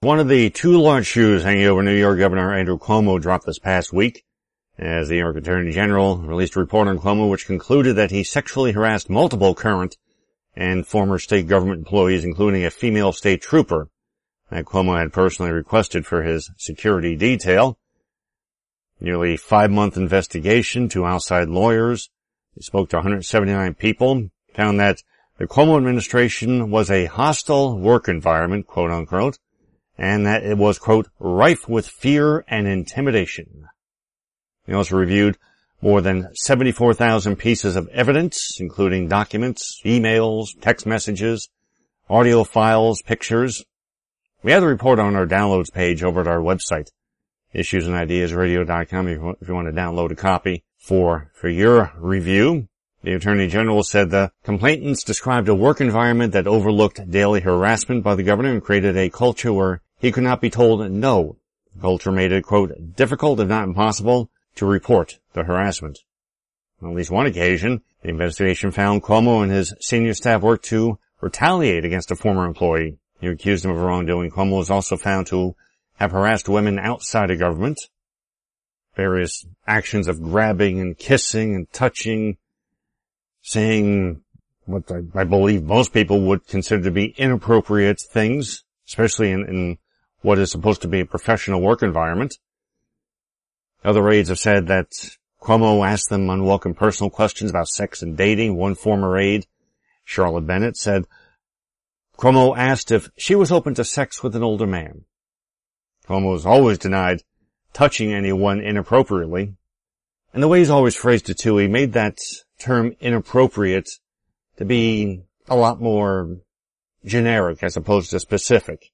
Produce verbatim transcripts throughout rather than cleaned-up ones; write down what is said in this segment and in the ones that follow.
One of the two large shoes hanging over New York Governor Andrew Cuomo dropped this past week, as the New York Attorney General released a report on Cuomo which concluded that he sexually harassed multiple current and former state government employees, including a female state trooper that Cuomo had personally requested for his security detail. Nearly five-month investigation to outside lawyers. He spoke to one hundred seventy-nine people, found that the Cuomo administration was a hostile work environment, quote-unquote, and that it was, quote, rife with fear and intimidation. He also reviewed more than seventy-four thousand pieces of evidence, including documents, emails, text messages, audio files, pictures. We have the report on our downloads page over at our website, issues and ideas radio dot com, if you want to download a copy for, for your review. The Attorney General said the complainants described a work environment that overlooked daily harassment by the governor and created a culture where he could not be told no. The culture made it, quote, difficult if not impossible to report the harassment. On at least one occasion, the investigation found Cuomo and his senior staff worked to retaliate against a former employee who accused him of wrongdoing. Cuomo was also found to have harassed women outside of government. Various actions of grabbing and kissing and touching, saying what I, I believe most people would consider to be inappropriate things, especially in, in what is supposed to be a professional work environment. Other aides have said that Cuomo asked them unwelcome personal questions about sex and dating. One former aide, Charlotte Bennett, said Cuomo asked if she was open to sex with an older man. Cuomo has always denied touching anyone inappropriately. And the way he's always phrased it too, he made that term inappropriate to be a lot more generic as opposed to specific.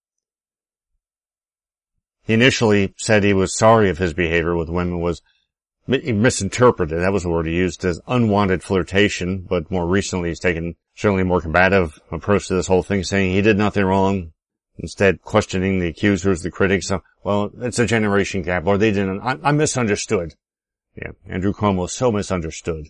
He initially said he was sorry if his behavior with women was misinterpreted. That was the word he used, as unwanted flirtation, but more recently he's taken certainly a more combative approach to this whole thing, saying he did nothing wrong, instead questioning the accusers, the critics. So, well, it's a generation gap, or they didn't, I, I misunderstood. Yeah, Andrew Cuomo is so misunderstood.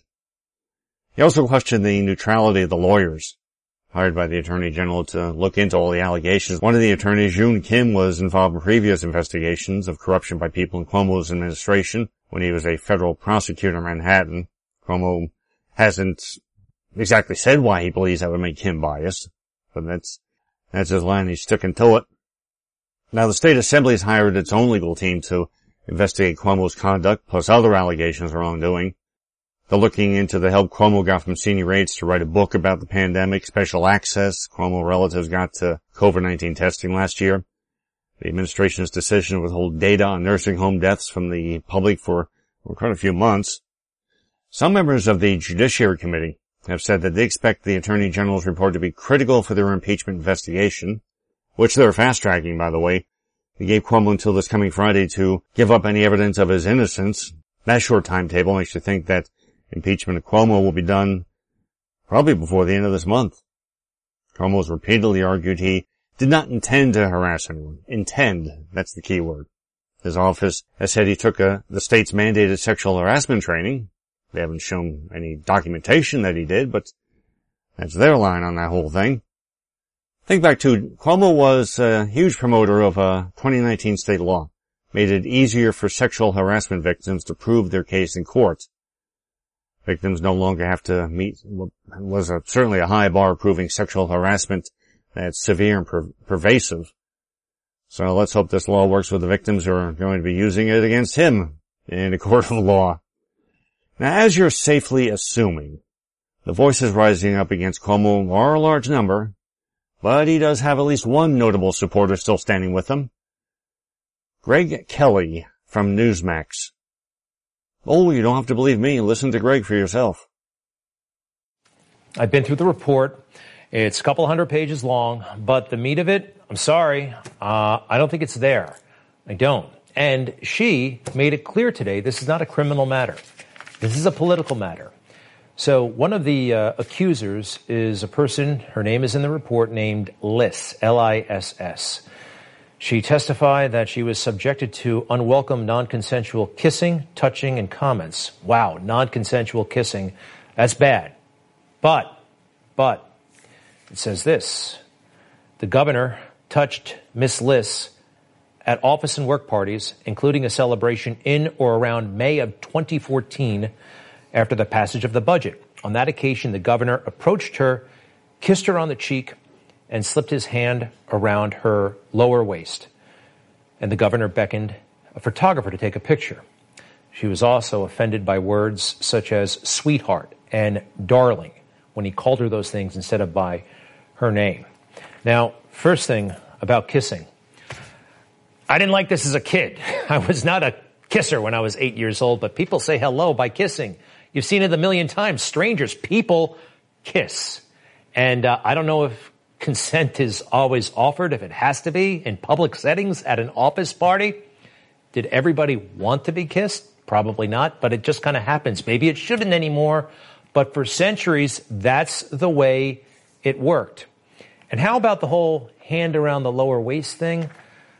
He also questioned the neutrality of the lawyers hired by the Attorney General to look into all the allegations. One of the attorneys, Yoon Kim, was involved in previous investigations of corruption by people in Cuomo's administration when he was a federal prosecutor in Manhattan. Cuomo hasn't exactly said why he believes that would make him biased, but that's, that's his line. He's sticking to it. Now, the state assembly has hired its own legal team to investigate Cuomo's conduct, plus other allegations of wrongdoing. They're looking into the help Cuomo got from senior aides to write a book about the pandemic, special access Cuomo relatives got to COVID nineteen testing last year, the administration's decision to withhold data on nursing home deaths from the public for, for quite a few months. Some members of the Judiciary Committee have said that they expect the Attorney General's report to be critical for their impeachment investigation, which they're fast-tracking, by the way. They gave Cuomo until this coming Friday to give up any evidence of his innocence. That short timetable makes you think that impeachment of Cuomo will be done probably before the end of this month. Cuomo has repeatedly argued he did not intend to harass anyone. Intend, that's the key word. His office has said he took a, the state's mandated sexual harassment training. They haven't shown any documentation that he did, but that's their line on that whole thing. Think back to, Cuomo was a huge promoter of a twenty nineteen state law. Made it easier for sexual harassment victims to prove their case in court. Victims no longer have to meet what was a, certainly a high bar proving sexual harassment that's severe and per- pervasive. So let's hope this law works with the victims who are going to be using it against him in a court of law. Now, as you're safely assuming, the voices rising up against Cuomo are a large number, but he does have at least one notable supporter still standing with him. Greg Kelly from Newsmax. Oh, you don't have to believe me. Listen to Greg for yourself. I've been through the report. It's a couple hundred pages long, but the meat of it, I'm sorry, uh, I don't think it's there. I don't. And she made it clear today, this is not a criminal matter. This is a political matter. So one of the uh, accusers is a person, her name is in the report, named Liss, L I S S. She testified that she was subjected to unwelcome non-consensual kissing, touching, and comments. Wow, non-consensual kissing, that's bad. But, but, it says this, the governor touched Miss Liss at office and work parties, including a celebration in or around May of twenty fourteen after the passage of the budget. On that occasion, the governor approached her, kissed her on the cheek, and slipped his hand around her lower waist. And the governor beckoned a photographer to take a picture. She was also offended by words such as sweetheart and darling when he called her those things instead of by her name. Now, first thing about kissing. I didn't like this as a kid. I was not a kisser when I was eight years old, but people say hello by kissing. You've seen it a million times. Strangers, people kiss. And uh, I don't know if consent is always offered, if it has to be in public settings at an office party. Did everybody want to be kissed? Probably not, but it just kind of happens. Maybe it shouldn't anymore, but for centuries, that's the way it worked. And how about the whole hand around the lower waist thing?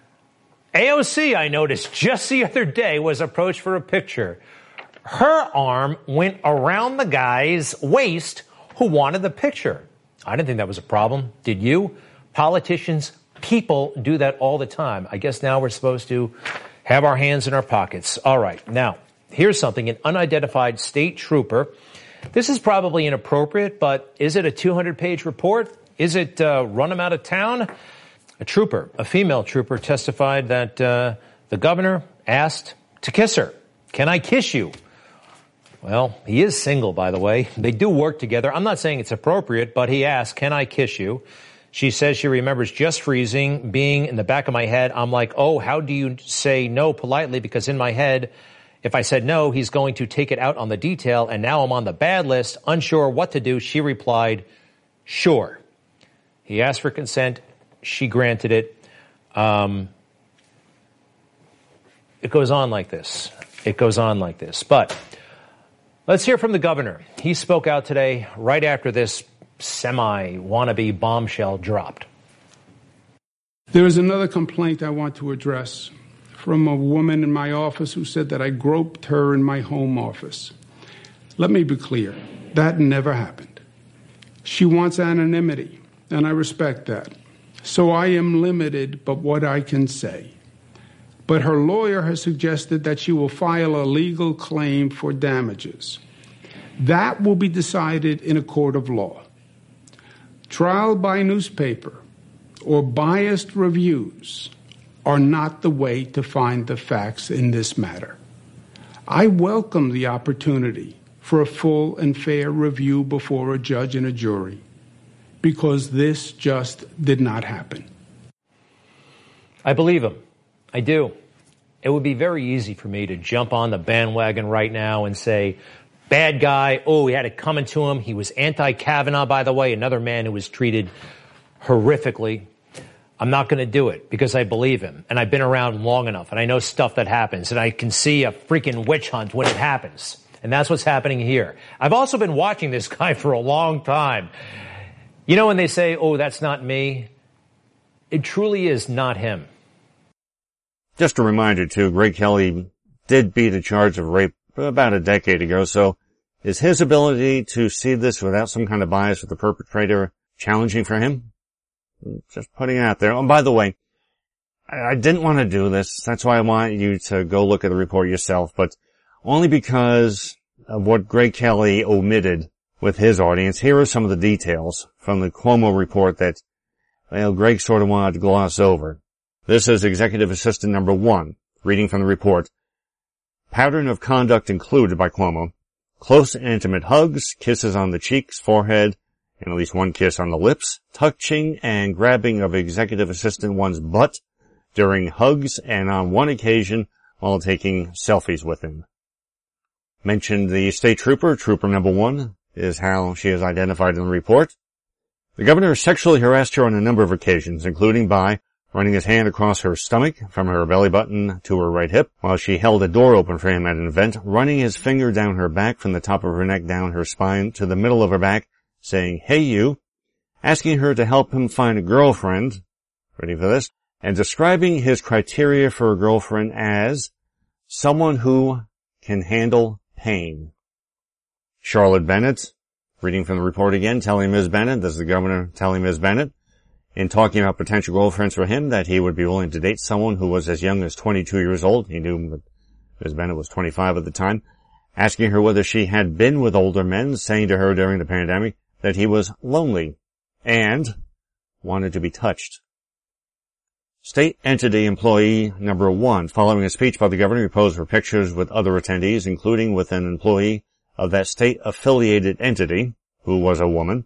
A O C, I noticed just the other day, was approached for a picture. Her arm went around the guy's waist who wanted the picture. I didn't think that was a problem. Did you? Politicians, people do that all the time. I guess now we're supposed to have our hands in our pockets. All right. Now, here's something. An unidentified state trooper. This is probably inappropriate, but is it a two hundred page report? Is it uh, run him out of town? A trooper, a female trooper, testified that uh, the governor asked to kiss her. Can I kiss you? Well, he is single, by the way. They do work together. I'm not saying it's appropriate, but he asked, can I kiss you? She says she remembers just freezing, being in the back of my head. I'm like, oh, how do you say no politely? Because in my head, if I said no, he's going to take it out on the detail, and now I'm on the bad list, unsure what to do. She replied, sure. He asked for consent. She granted it. Um, it goes on like this. It goes on like this. But let's hear from the governor. He spoke out today right after this semi-wannabe bombshell dropped. There is another complaint I want to address from a woman in my office who said that I groped her in my home office. Let me be clear. That never happened. She wants anonymity, and I respect that. So I am limited but what I can say. But her lawyer has suggested that she will file a legal claim for damages. That will be decided in a court of law. Trial by newspaper or biased reviews are not the way to find the facts in this matter. I welcome the opportunity for a full and fair review before a judge and a jury, because this just did not happen. I believe him. I do. It would be very easy for me to jump on the bandwagon right now and say, bad guy, oh, he had it coming to him. He was anti-Kavanaugh, by the way, another man who was treated horrifically. I'm not going to do it because I believe him, and I've been around long enough, and I know stuff that happens, and I can see a freaking witch hunt when it happens. And that's what's happening here. I've also been watching this guy for a long time. You know when they say, oh, that's not me? It truly is not him. Just a reminder, too, Greg Kelly did beat a charge of rape about a decade ago, so is his ability to see this without some kind of bias with the perpetrator challenging for him? Just putting it out there. Oh, by the way, I didn't want to do this. That's why I want you to go look at the report yourself, but only because of what Greg Kelly omitted with his audience. Here are some of the details from the Cuomo report that, well, Greg sort of wanted to gloss over. This is Executive Assistant number one, reading from the report. Pattern of conduct included by Cuomo: close and intimate hugs, kisses on the cheeks, forehead, and at least one kiss on the lips, touching and grabbing of Executive Assistant one's butt during hugs, and on one occasion while taking selfies with him. Mentioned the state trooper, trooper number one, is how she is identified in the report. The governor sexually harassed her on a number of occasions, including by running his hand across her stomach from her belly button to her right hip while she held a door open for him at an event, running his finger down her back from the top of her neck down her spine to the middle of her back, saying, hey you, asking her to help him find a girlfriend, ready for this, and describing his criteria for a girlfriend as someone who can handle pain. Charlotte Bennett, reading from the report again, telling Miz Bennett, this is the governor telling Miz Bennett, in talking about potential girlfriends for him that he would be willing to date someone who was as young as twenty-two years old. He knew that Miz Bennett was twenty-five at the time. Asking her whether she had been with older men, saying to her during the pandemic that he was lonely and wanted to be touched. State entity employee number one, following a speech by the governor, he posed for pictures with other attendees, including with an employee of that state-affiliated entity, who was a woman.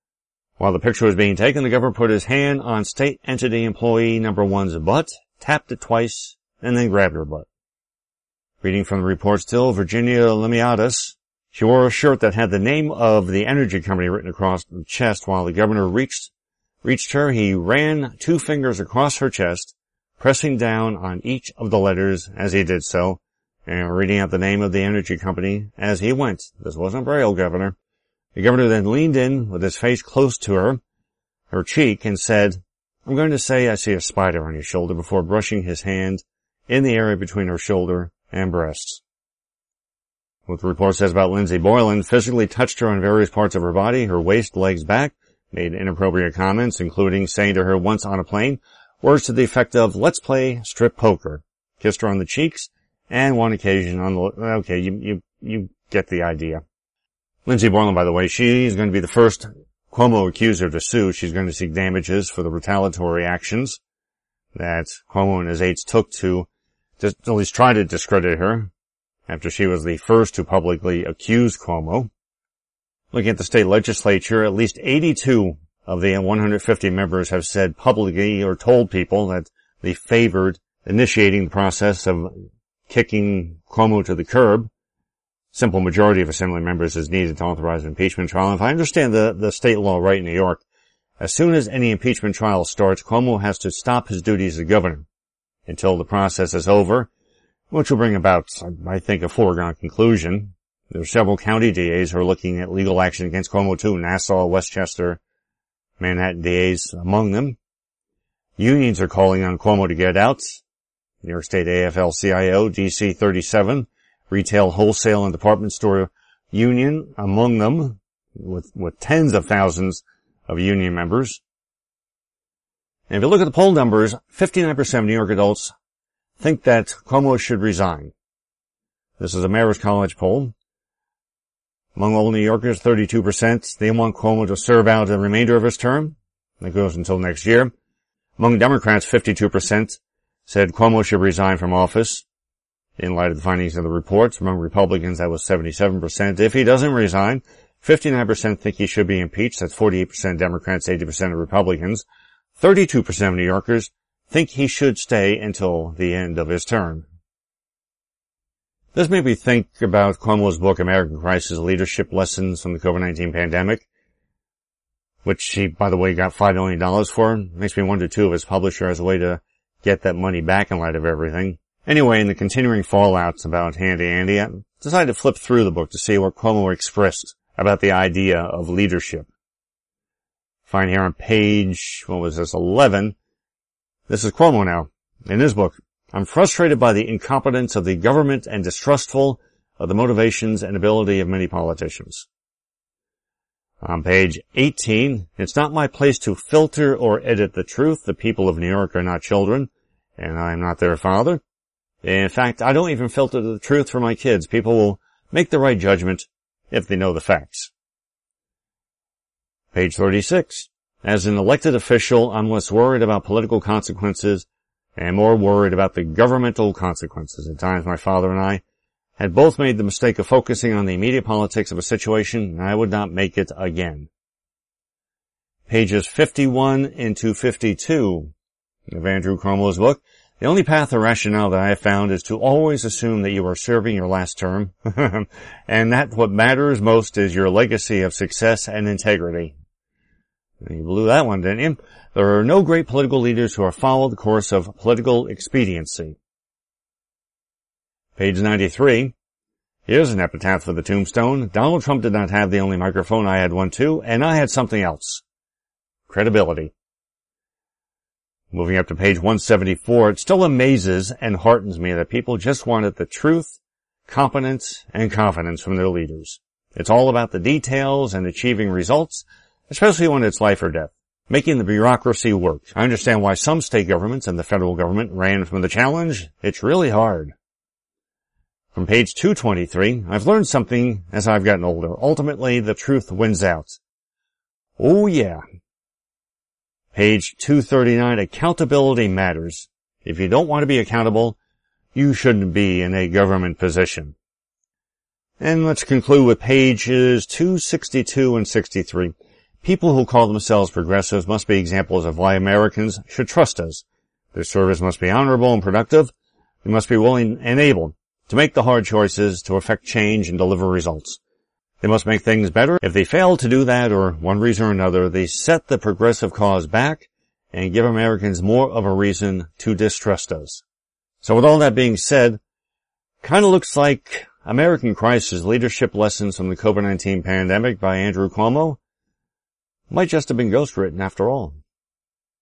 While the picture was being taken, the governor put his hand on state entity employee number one's butt, tapped it twice, and then grabbed her butt. Reading from the report still, Virginia Lemiadis. She wore a shirt that had the name of the energy company written across the chest. While the governor reached reached her, he ran two fingers across her chest, pressing down on each of the letters as he did so, and reading out the name of the energy company as he went. This wasn't Braille, Governor. The governor then leaned in with his face close to her, her cheek, and said, "I'm going to say I see a spider on your shoulder," before brushing his hand in the area between her shoulder and breasts. What the report says about Lindsey Boylan, physically touched her on various parts of her body, her waist, legs, back, made inappropriate comments, including saying to her once on a plane, words to the effect of, "Let's play strip poker," kissed her on the cheeks, and one occasion on the, okay, you, you, you get the idea. Lindsey Boylan, by the way, she's going to be the first Cuomo accuser to sue. She's going to seek damages for the retaliatory actions that Cuomo and his aides took to just at least try to discredit her after she was the first to publicly accuse Cuomo. Looking at the state legislature, at least eighty-two of the one hundred fifty members have said publicly or told people that they favored initiating the process of kicking Cuomo to the curb. Simple majority of assembly members is needed to authorize an impeachment trial. And if I understand the, the state law right in New York, as soon as any impeachment trial starts, Cuomo has to stop his duties as governor until the process is over, which will bring about, I think, a foregone conclusion. There are several county D As who are looking at legal action against Cuomo too. Nassau, Westchester, Manhattan D As among them. Unions are calling on Cuomo to get out. New York State A F L C I O, D C thirty-seven, Retail, Wholesale, and Department Store Union among them, with, with tens of thousands of union members. And if you look at the poll numbers, fifty-nine percent of New York adults think that Cuomo should resign. This is a Marist College poll. Among all New Yorkers, thirty-two percent, they want Cuomo to serve out the remainder of his term. That goes until next year. Among Democrats, fifty-two percent said Cuomo should resign from office in light of the findings of the reports. Among Republicans, that was seventy-seven percent. If he doesn't resign, fifty-nine percent think he should be impeached. That's forty-eight percent Democrats, eighty percent of Republicans. thirty-two percent of New Yorkers think he should stay until the end of his term. This made me think about Cuomo's book, American Crisis, Leadership Lessons from the COVID nineteen Pandemic, which he, by the way, got five million dollars for. Makes me wonder, too, if his publisher has a way to get that money back in light of everything. Anyway, in the continuing fallouts about Handy Andy, I decided to flip through the book to see what Cuomo expressed about the idea of leadership. Find here on page, what was this, eleven. This is Cuomo now, in his book. "I'm frustrated by the incompetence of the government and distrustful of the motivations and ability of many politicians." On page eighteen, "It's not my place to filter or edit the truth. The people of New York are not children, and I'm not their father. In fact, I don't even filter the truth for my kids. People will make the right judgment if they know the facts." Page thirty-six, "As an elected official, I'm less worried about political consequences and more worried about the governmental consequences. At times, my father and I had both made the mistake of focusing on the immediate politics of a situation, and I would not make it again." Pages fifty-one into fifty-two of Andrew Cuomo's book. "The only path or rationale that I have found is to always assume that you are serving your last term, and that what matters most is your legacy of success and integrity." You blew that one, didn't you? "There are no great political leaders who have followed the course of political expediency." Page ninety-three. Here's an epitaph for the tombstone. "Donald Trump did not have the only microphone. I had one too, and I had something else. Credibility." Moving up to page one seventy-four, "It still amazes and heartens me that people just wanted the truth, competence, and confidence from their leaders. It's all about the details and achieving results, especially when it's life or death. making the bureaucracy work. I understand why some state governments and the federal government ran from the challenge. It's really hard. From page two twenty-three, I've learned something as I've gotten older. Ultimately, the truth wins out. Oh yeah. Page two thirty-nine, accountability matters. If you don't want to be accountable, you shouldn't be in a government position. And let's conclude with pages two sixty-two and sixty-three. People who call themselves progressives must be examples of why Americans should trust us. Their service must be honorable and productive. They must be willing and able to make the hard choices, to effect change and deliver results. They must make things better. If they fail to do that, or one reason or another, they set the progressive cause back and give Americans more of a reason to distrust us. So with all that being said, kind of looks like American Crisis: Leadership Lessons from the COVID nineteen Pandemic by Andrew Cuomo might just have been ghostwritten after all.